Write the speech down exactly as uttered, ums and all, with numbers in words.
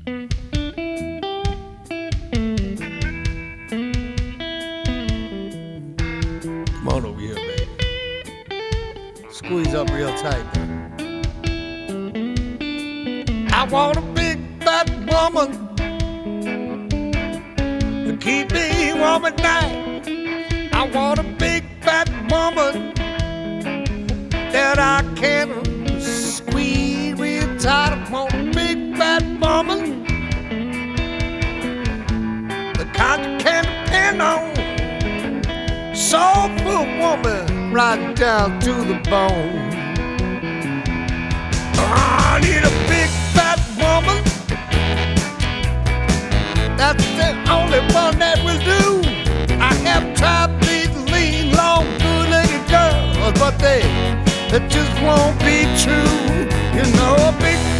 Come on over here, baby. Squeeze up real tight. I want a big fat woman to keep me warm at night. I want a big fat woman that I can squeeze real tight. I want a big fat woman, the kind you can depend on. Soulful woman, right down to the bone. I need a big fat woman, that's the only one that will do. I have tried these lean, long, good-looking girls, but they, they just won't be true. You know, a big